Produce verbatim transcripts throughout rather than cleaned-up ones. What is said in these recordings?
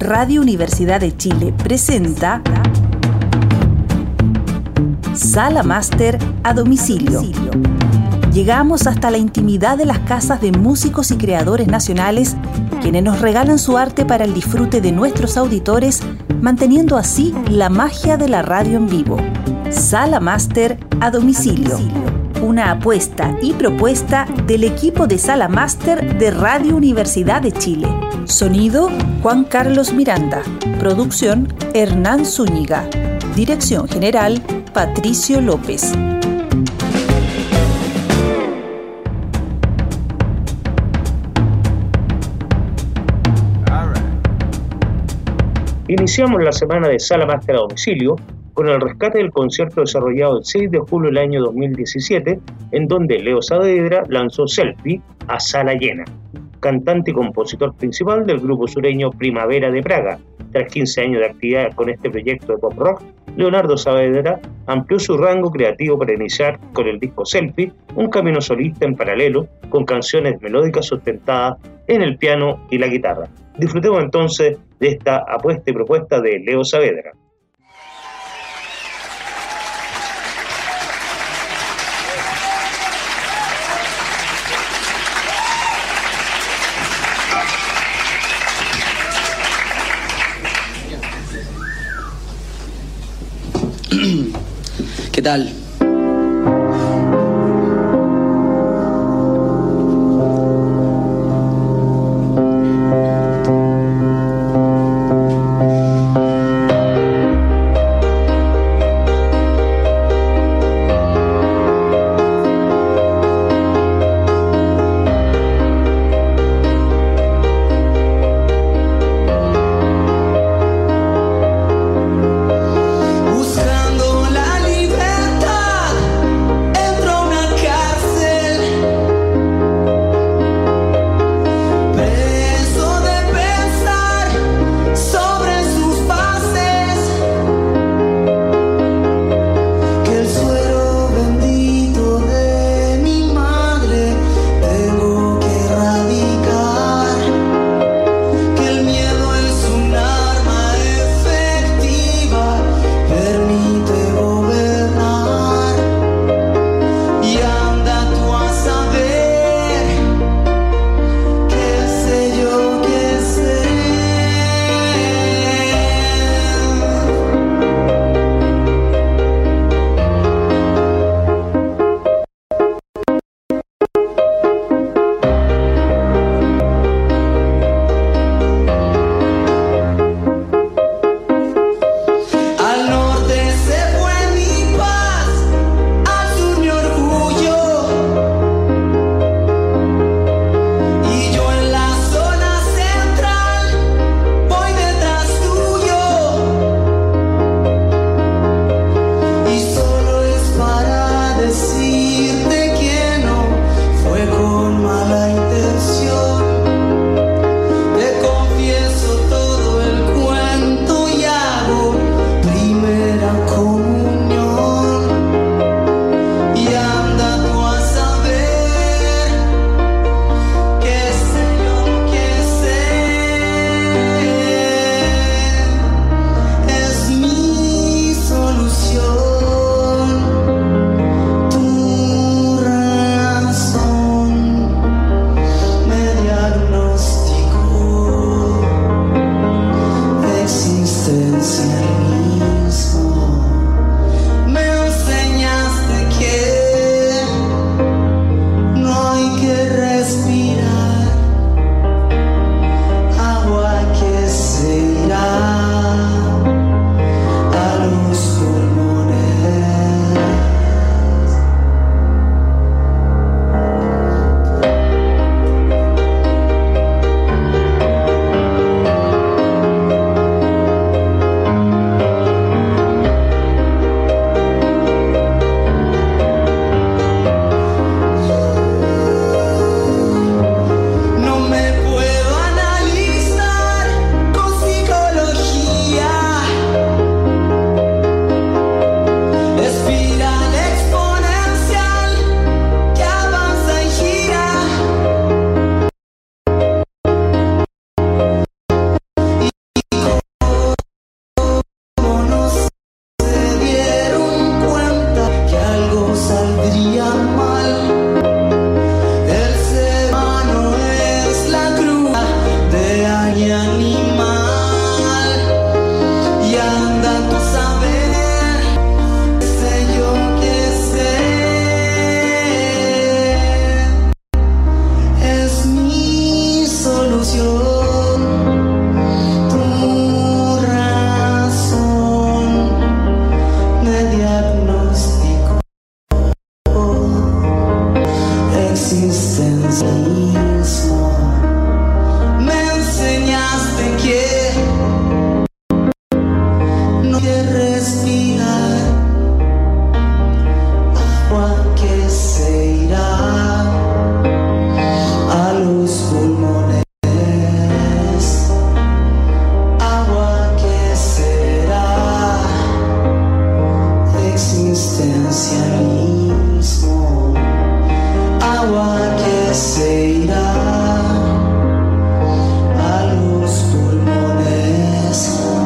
Radio Universidad de Chile presenta Sala Máster a domicilio. Llegamos hasta la intimidad de las casas de músicos y creadores nacionales, quienes nos regalan su arte para el disfrute de nuestros auditores, manteniendo así la magia de la radio en vivo. Sala Máster a domicilio. Una apuesta y propuesta del equipo de Sala Máster de Radio Universidad de Chile. Sonido, Juan Carlos Miranda. Producción, Hernán Zúñiga. Dirección General, Patricio López. Iniciamos la semana de Sala Máster a domicilio con el rescate del concierto desarrollado el seis de julio del año dos mil diecisiete, en donde Leo Saavedra lanzó Selfie a sala llena. Cantante y compositor principal del grupo sureño Primavera de Praga. Tras quince años de actividad con este proyecto de pop rock, Leonardo Saavedra amplió su rango creativo para iniciar con el disco Selfie, un camino solista en paralelo con canciones melódicas sustentadas en el piano y la guitarra. Disfrutemos entonces de esta apuesta y propuesta de Leo Saavedra. ¿Qué tal? Buscando la libertad. existencialismo. Me enseñaste que no hay que respirar agua que se irá a los pulmones, agua que será existencialismo, agua que se irá a los pulmones.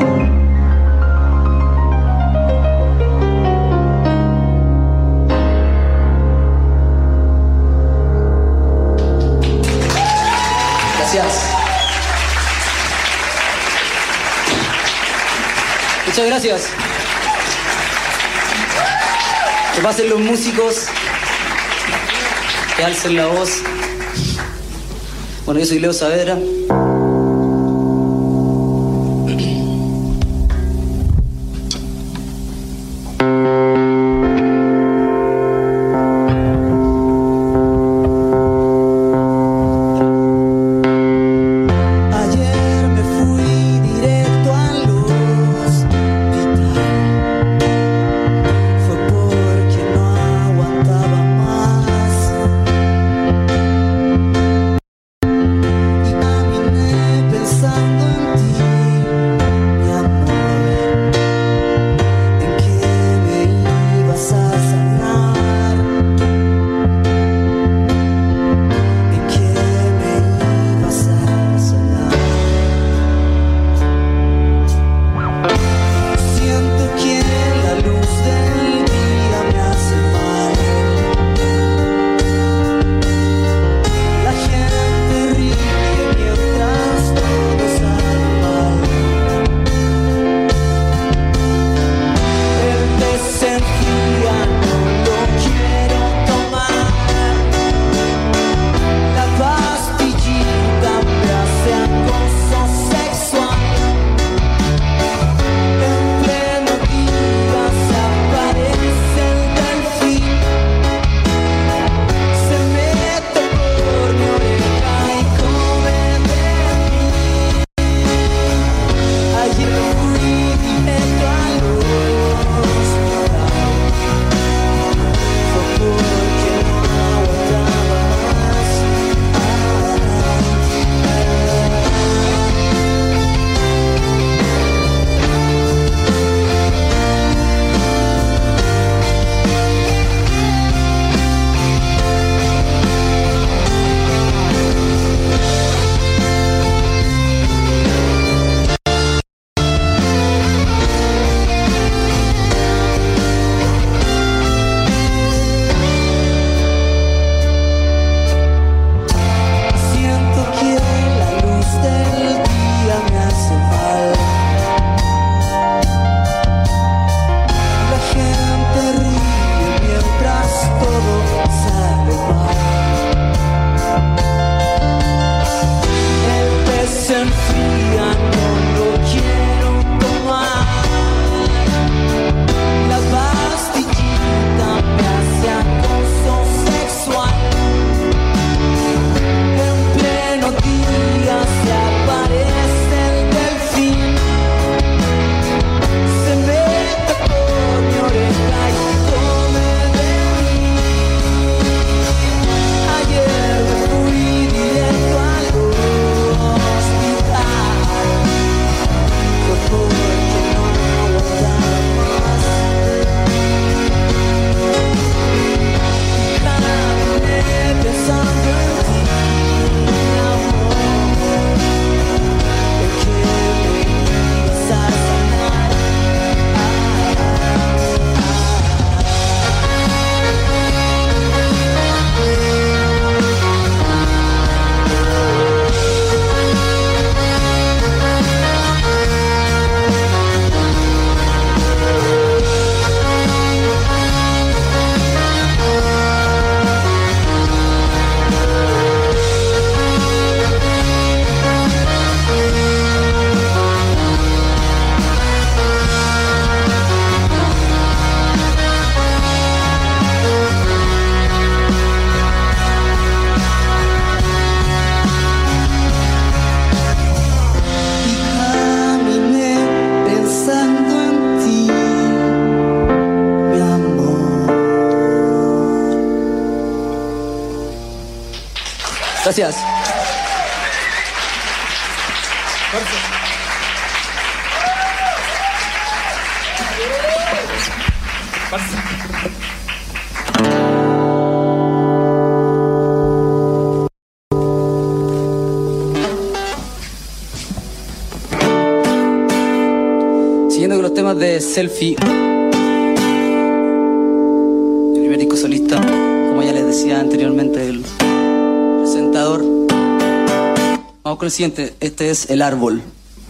Gracias. Muchas gracias. Que pasen los músicos, que alcen la voz. Bueno, yo soy Leo Saavedra. Ayer me fui directo al hospital. Fue porque no aguantaba más. Y caminé Gracias. Siguiendo con los temas de Selfie, el primer disco solista, como ya les decía anteriormente el presentador. Vamos con el siguiente, este es El Árbol.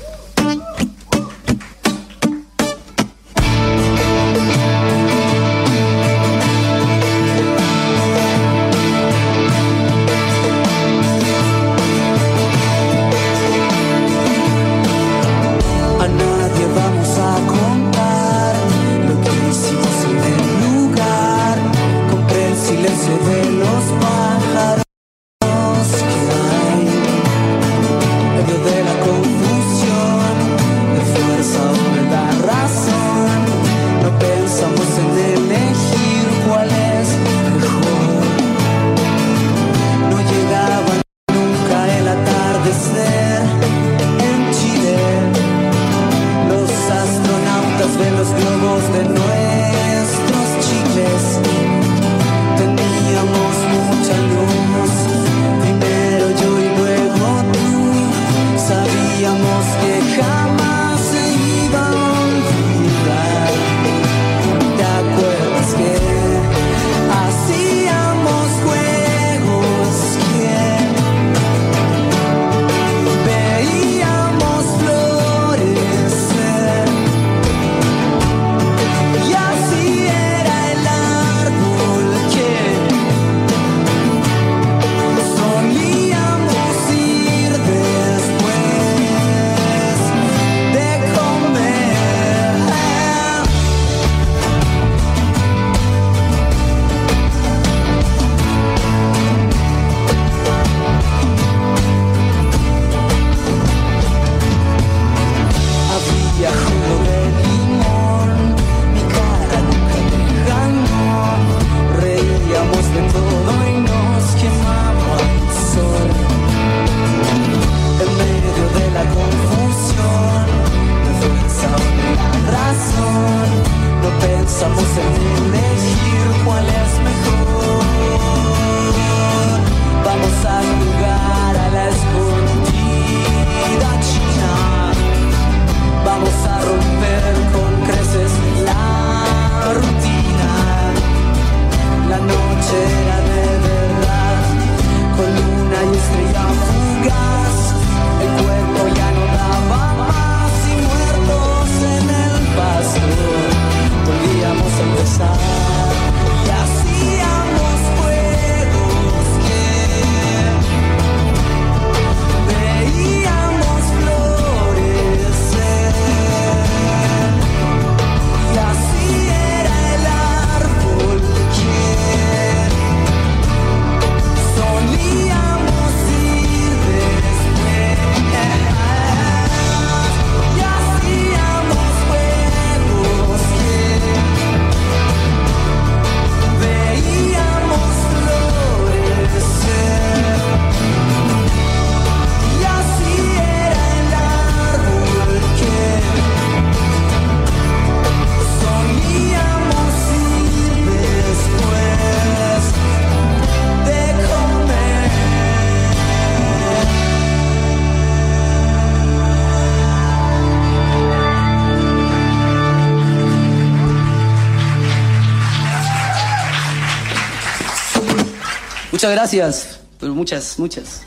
Muchas gracias, pero muchas, muchas.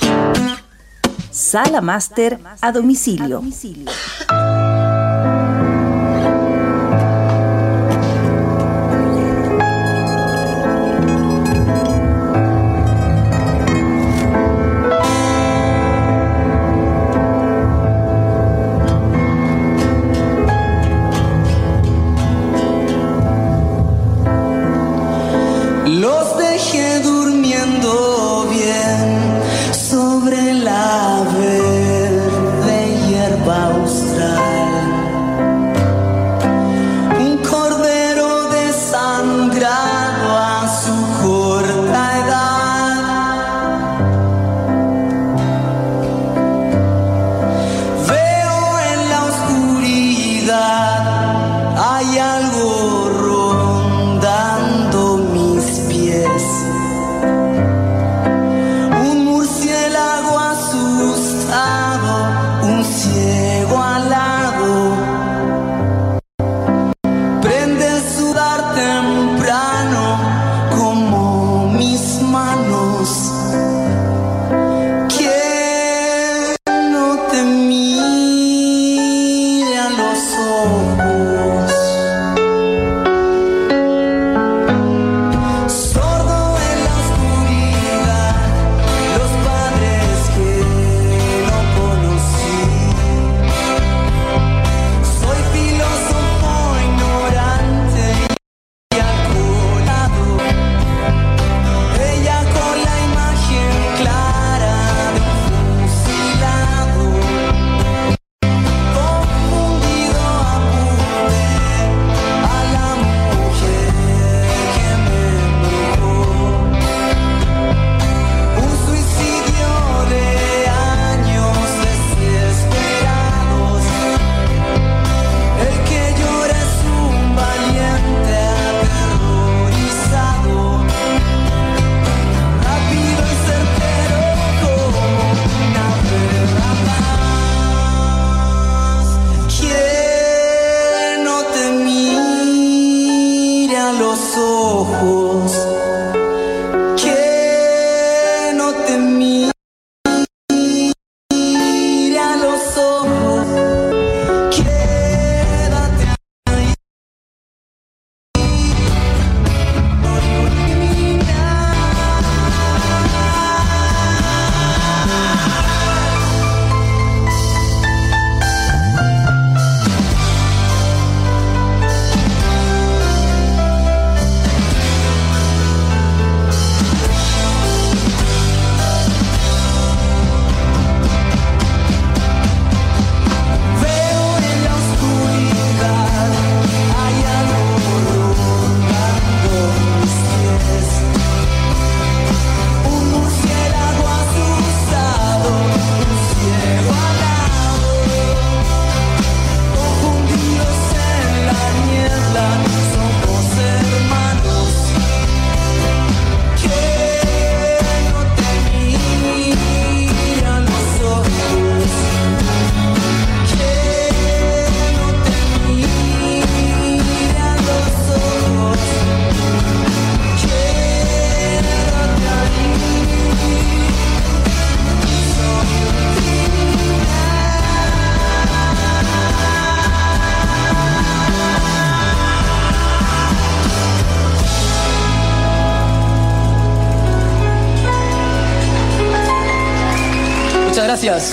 Sala Máster a domicilio. Los dejé durmiendo bien sobre la verde hierba austral. Muchas gracias.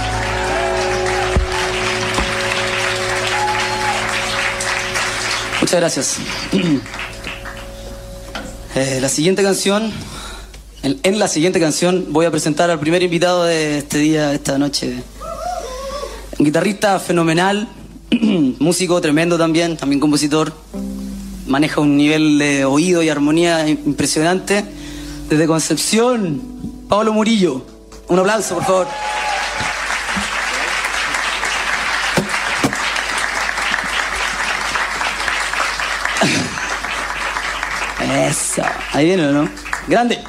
Muchas gracias. Eh, la siguiente canción, en, en la siguiente canción voy a presentar al primer invitado de este día, de esta noche. Un guitarrista fenomenal, músico tremendo también, también compositor. Maneja un nivel de oído y armonía impresionante. Desde Concepción, Pablo Murillo. Un aplauso, por favor. Eso. Ahí viene, ¿no? Grande.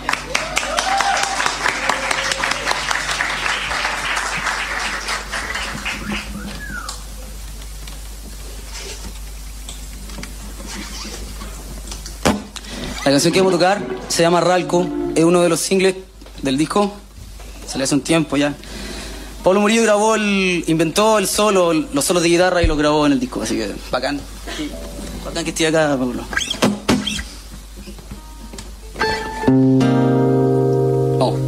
La canción que vamos a tocar se llama Ralco. Es uno de los singles del disco. Salió hace un tiempo ya. Pablo Murillo grabó el... inventó el solo, los solos de guitarra y los grabó en el disco. Así que bacán. Bacán que esté acá, Pablo. Oh.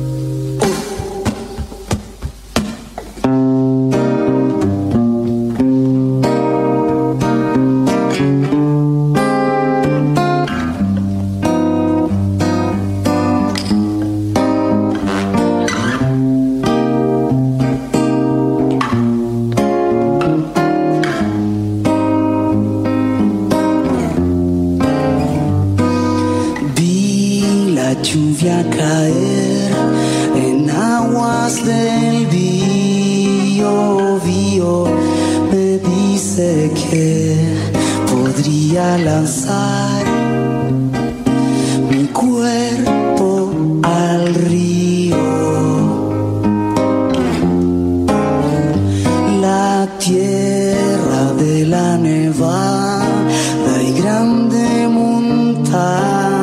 Lluvia caer en aguas del Biobío, me dice que podría lanzar mi cuerpo al río. La tierra de la nevada y grande montaña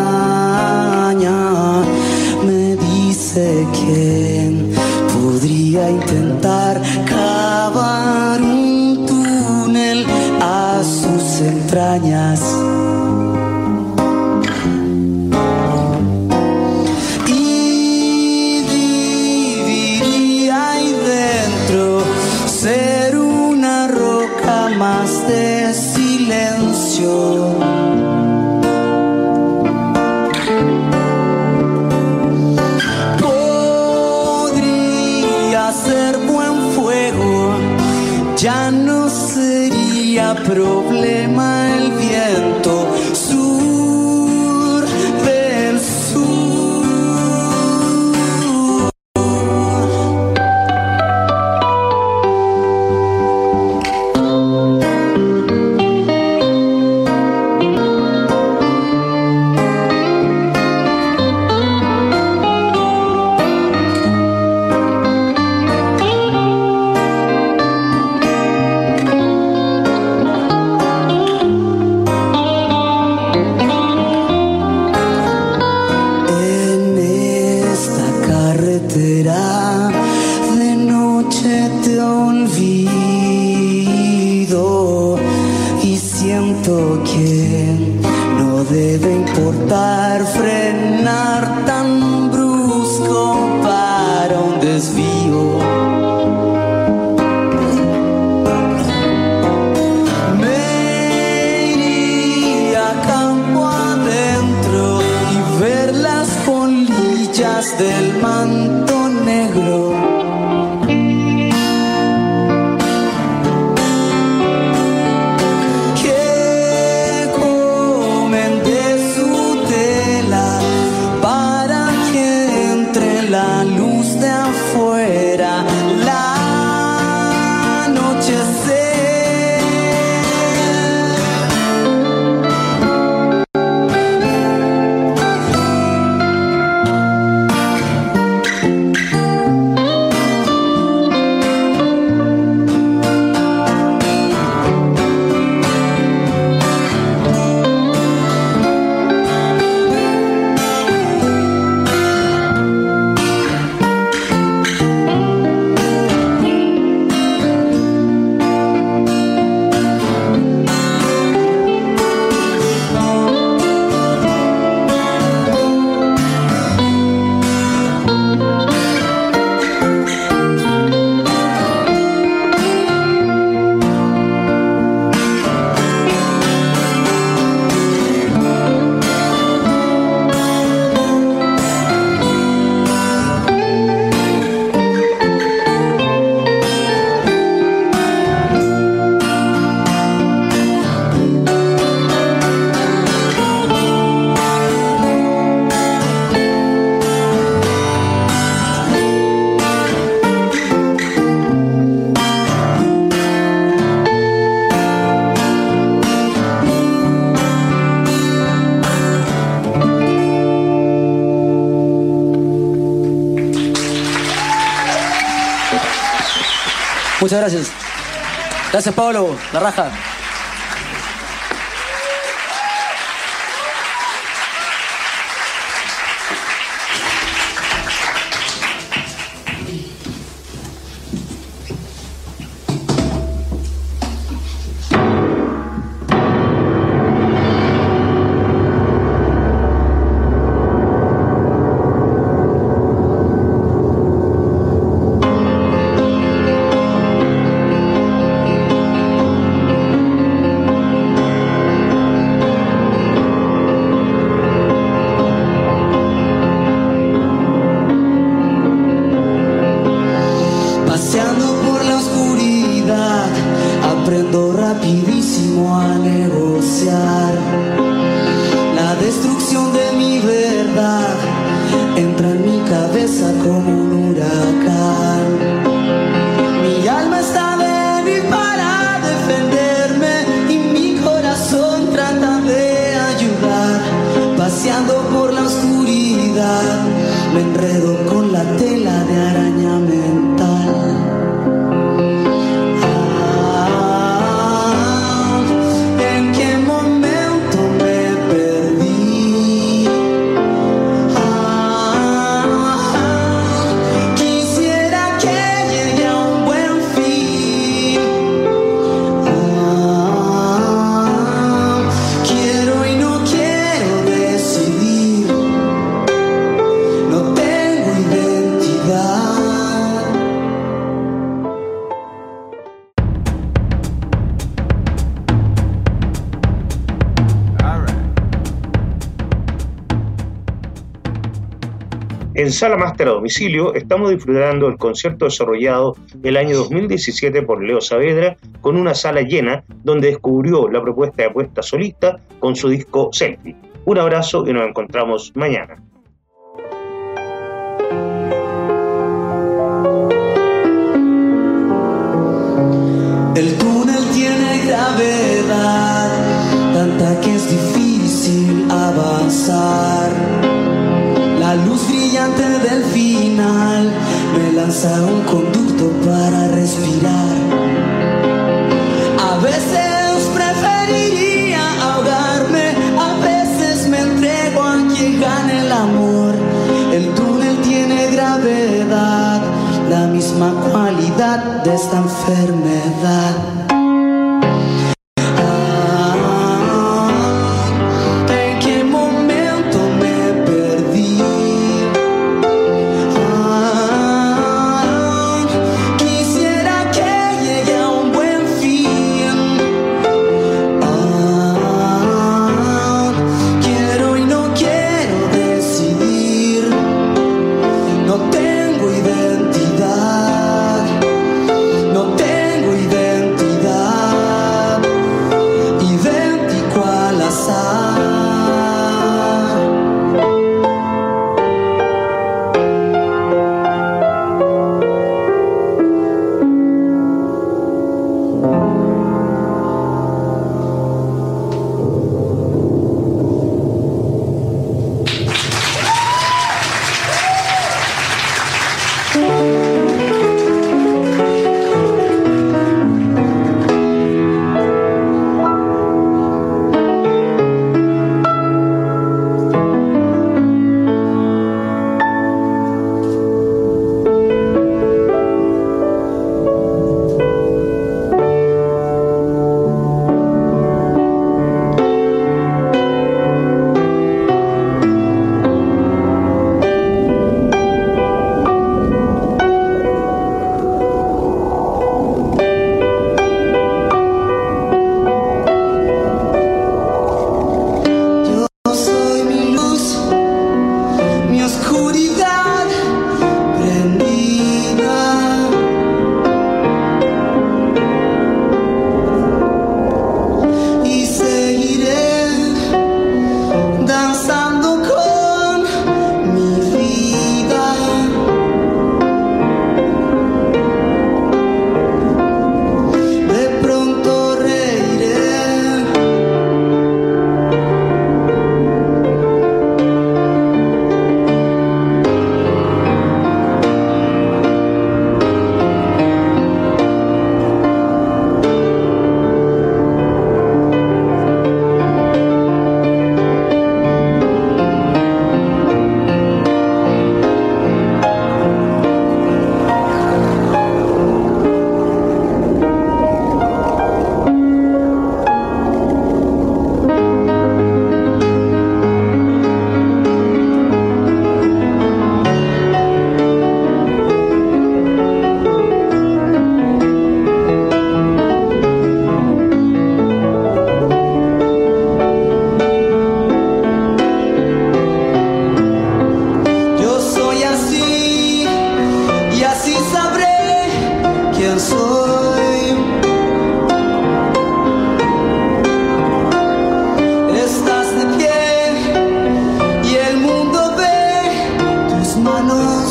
que podría intentar cavar un túnel a sus entrañas y viviría ahí dentro, ser una roca más de silencio. Ya no sería problema el viento sur del sur. Del manto negro, que comen de su tela para que entre la luz de afuera, la anochecer. Muchas gracias. Gracias, Pablo. La raja. En Sala Máster a Domicilio estamos disfrutando el concierto desarrollado el año dos mil diecisiete por Leo Saavedra con una sala llena donde descubrió la propuesta de apuesta solista con su disco Selfie. Un abrazo y nos encontramos mañana. El túnel tiene gravedad, tanta que es difícil avanzar. La luz brillante del final me lanza un conducto para respirar. A veces preferiría ahogarme, a veces me entrego a quien gane el amor. El túnel tiene gravedad, la misma cualidad de esta enfermedad. No tengo identidad. quién soy. Estás de pie y el mundo ve tus manos.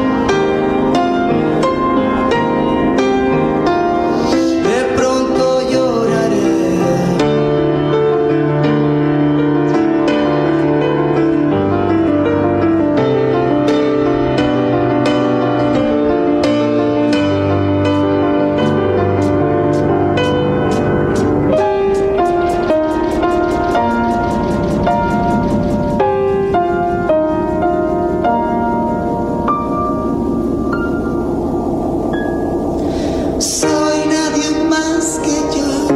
De pronto lloraré. Soy nadie más que yo.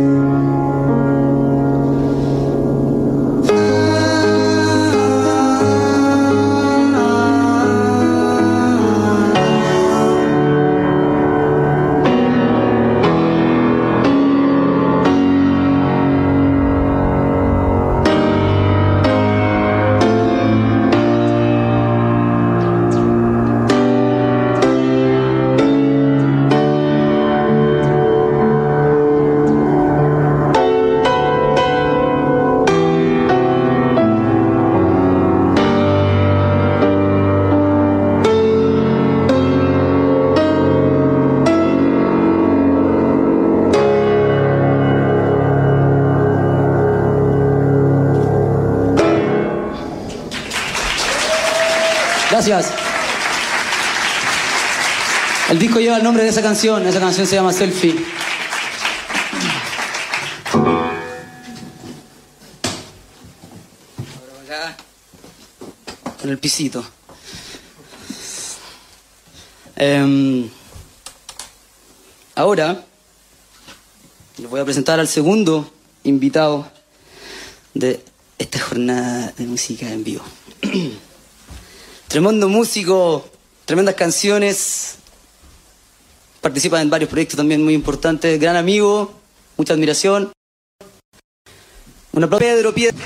Gracias. El disco lleva el nombre de esa canción. Esa canción se llama Selfie. Ahora acá. Con el pisito. Eh, ahora les voy a presentar al segundo invitado de esta jornada de música en vivo. Tremendo músico, tremendas canciones, participa en varios proyectos también muy importantes, gran amigo, mucha admiración. Un aplauso, Pedro, Pedro.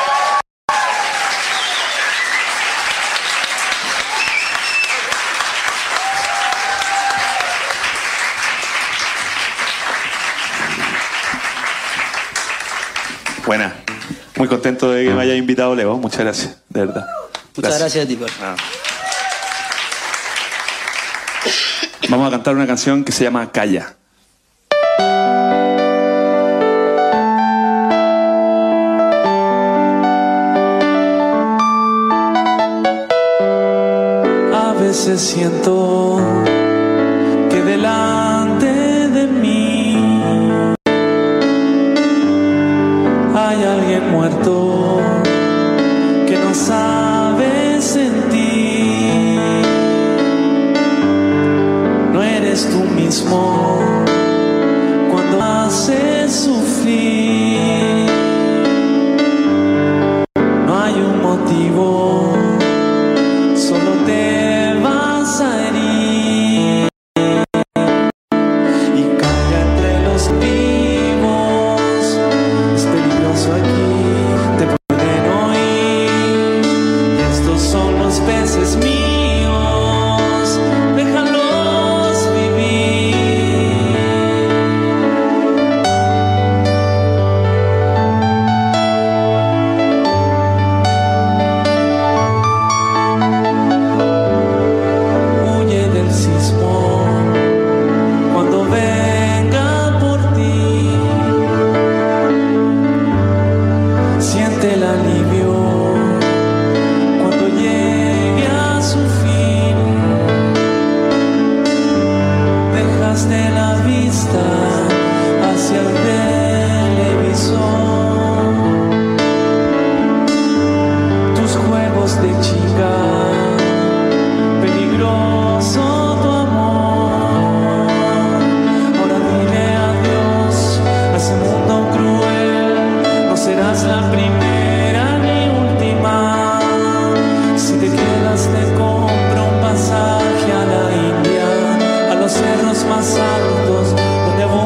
Buena, muy contento de que me haya invitado Leo, muchas gracias, de verdad. Muchas gracias a ti, Pedro. Ah. Vamos a cantar una canción que se llama Calla. A veces siento que delante de mí hay alguien muerto que no sabe sentir. No eres tú mismo cuando haces sufrir. No hay un motivo, solo te vas a herir. Y calla entre los vivos, es peligroso aquí, te pueden oír. Y estos son los peces míos, déjalos vivir. Huye del sismo cuando venga por ti. Siente el alivio cuando llegue a su fin. Dejaste la vista hacia el televisor. Tus juegos de chica, peligroso tu amor. Ahora dile adiós a ese mundo cruel. No serás la primera ni última. Si te quedas te compro un pasaje a la India, a los cerros más altos donde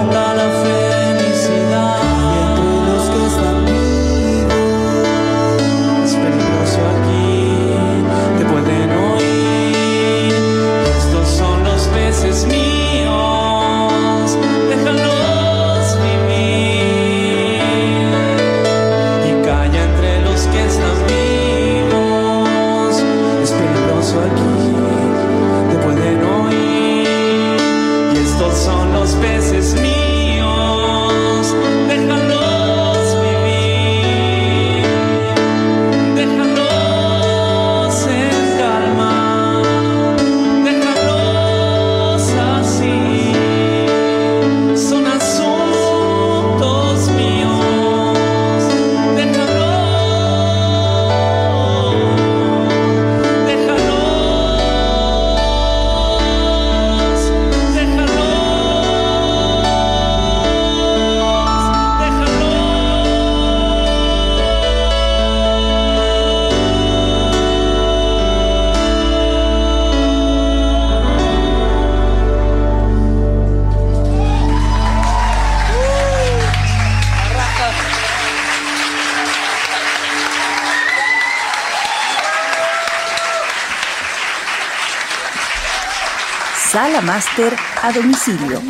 Sala Máster a domicilio.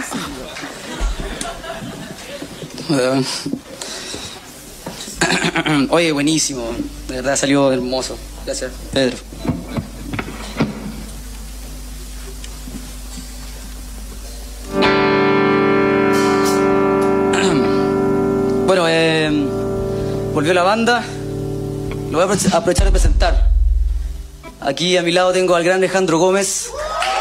Oye, buenísimo. De verdad salió hermoso. Gracias, Pedro. Bueno, eh, volvió la banda. Lo voy a aprovechar de presentar. Aquí a mi lado tengo al gran Alejandro Gómez.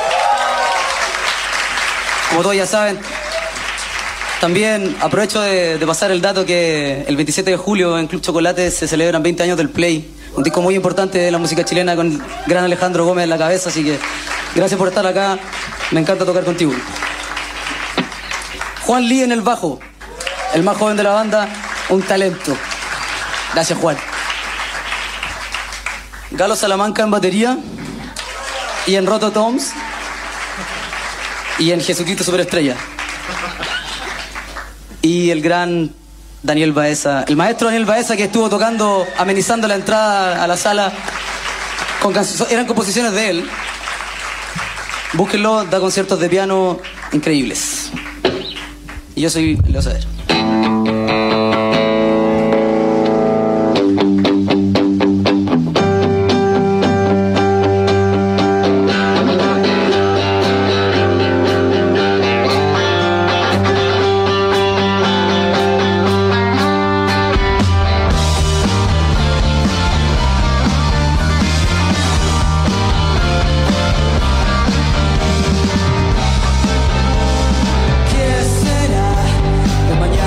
Como todos ya saben, también aprovecho de, de pasar el dato que el veintisiete de julio en Club Chocolate se celebran veinte años del Play, un disco muy importante de la música chilena con el gran Alejandro Gómez en la cabeza, así que gracias por estar acá, me encanta tocar contigo. Juan Lee en el bajo, el más joven de la banda, un talento. Gracias, Juan. Galo Salamanca en batería y en Roto Toms y en Jesucristo Superestrella. Y el gran Daniel Baeza, el maestro Daniel Baeza, que estuvo tocando, amenizando la entrada a la sala con canciones, eran composiciones de él. Búsquenlo, da conciertos de piano increíbles. Y yo soy Leo Saavedra. De mañana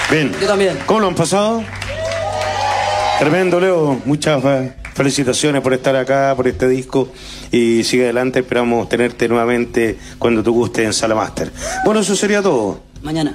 Bien. Yo también. ¿Cómo lo han pasado? Tremendo, Leo. Muchas felicitaciones por estar acá, por este disco. Y sigue adelante. Esperamos tenerte nuevamente cuando tú gustes en Sala Master. Bueno, eso sería todo. Mañana.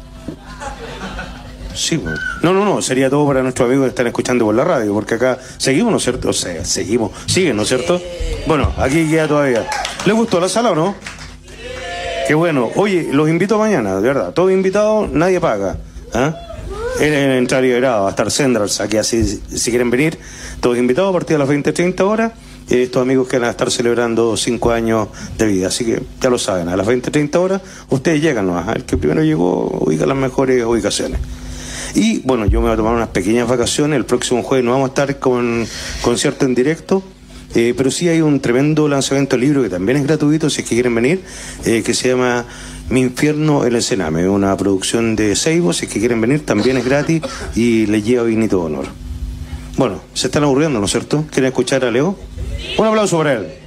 Sí, bueno. No, no, no. Sería todo para nuestros amigos que están escuchando por la radio. Porque acá seguimos, ¿no es cierto? O sea, seguimos. Siguen, ¿no es cierto? Bueno, aquí queda todavía. ¿Les gustó la sala o no? Qué bueno. Oye, los invito mañana, de verdad. Todos invitados, nadie paga. ¿Ah? En entrar y grado, va a estar Sendrals aquí, así si quieren venir, todos invitados a partir de las veinte treinta horas. Eh, estos amigos que van a estar celebrando cinco años de vida, así que ya lo saben, a las veinte treinta horas ustedes llegan nomás, el que primero llegó ubica las mejores ubicaciones. Y bueno, yo me voy a tomar unas pequeñas vacaciones, el próximo jueves no vamos a estar con concierto en directo. Eh, pero sí hay un tremendo lanzamiento de libro que también es gratuito si es que quieren venir, eh, que se llama Mi Infierno el Encename, una producción de Seibo, si es que quieren venir también es gratis y les lleva vinito de honor. Bueno, se están aburriendo, ¿no es cierto? ¿Quieren escuchar a Leo? Un aplauso para él.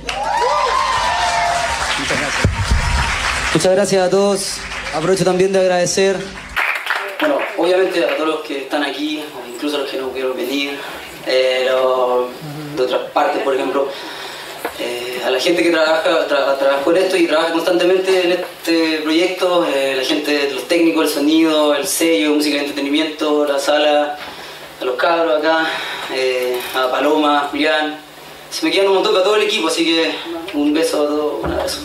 Muchas gracias. Muchas gracias a todos. Aprovecho también de agradecer, bueno, obviamente a todos los que están aquí, incluso a los que no pudieron venir, eh, los de otras partes, por ejemplo, eh, a la gente que trabaja tra trabajó en esto y trabaja constantemente en este proyecto, eh, la gente, los técnicos, el sonido, el sello, música de entretenimiento, la sala, a los cabros acá, eh, a Paloma, a Julián. Se me quedan un montón para todo el equipo, así que un beso a todos, un abrazo.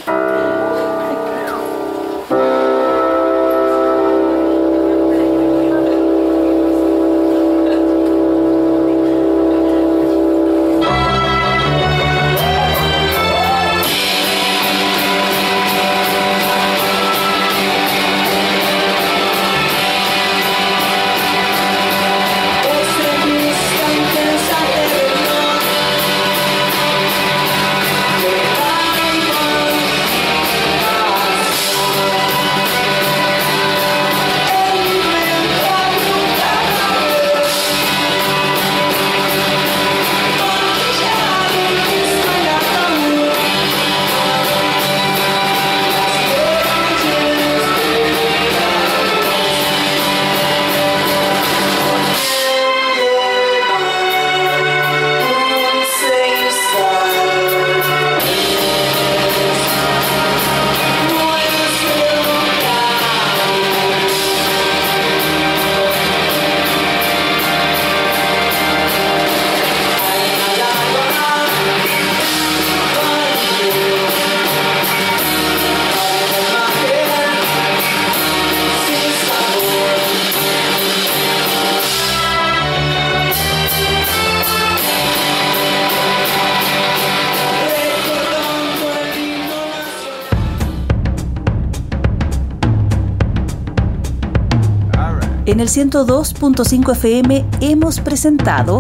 En el ciento dos punto cinco F M hemos presentado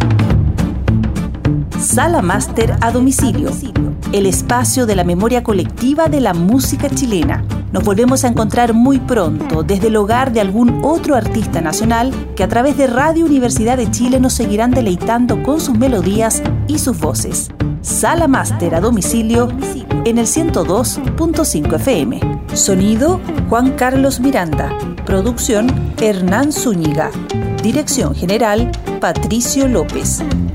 Sala Master a domicilio, el espacio de la memoria colectiva de la música chilena. Nos volvemos a encontrar muy pronto desde el hogar de algún otro artista nacional que a través de Radio Universidad de Chile nos seguirán deleitando con sus melodías y sus voces. Sala Master a domicilio en el ciento dos punto cinco F M. Sonido Juan Carlos Miranda. Producción Hernán Zúñiga. Dirección General Patricio López.